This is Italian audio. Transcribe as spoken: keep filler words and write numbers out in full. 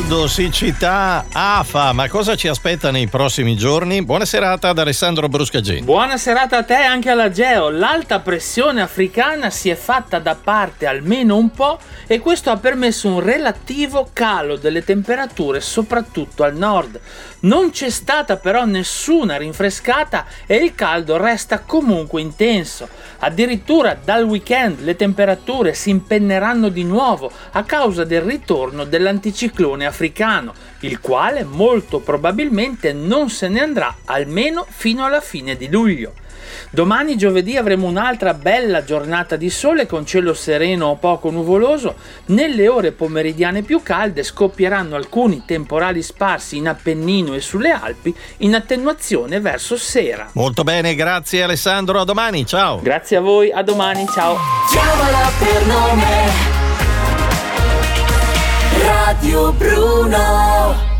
caldo, siccità, afa, ma cosa ci aspetta nei prossimi giorni? Buona serata ad Alessandro Bruscageni. Buona serata a te e anche alla Geo. L'alta pressione africana si è fatta da parte almeno un po' e questo ha permesso un relativo calo delle temperature, soprattutto al nord. Non c'è stata però nessuna rinfrescata e il caldo resta comunque intenso. Addirittura dal weekend le temperature si impenneranno di nuovo a causa del ritorno dell'anticiclone africano, il quale molto probabilmente non se ne andrà almeno fino alla fine di luglio. Domani giovedì avremo un'altra bella giornata di sole con cielo sereno o poco nuvoloso. Nelle ore pomeridiane più calde scoppieranno alcuni temporali sparsi in Appennino e sulle Alpi, in attenuazione verso sera. Molto bene, grazie Alessandro, a domani, ciao. Grazie a voi, a domani, ciao. Chiamala per nome Radio Bruno.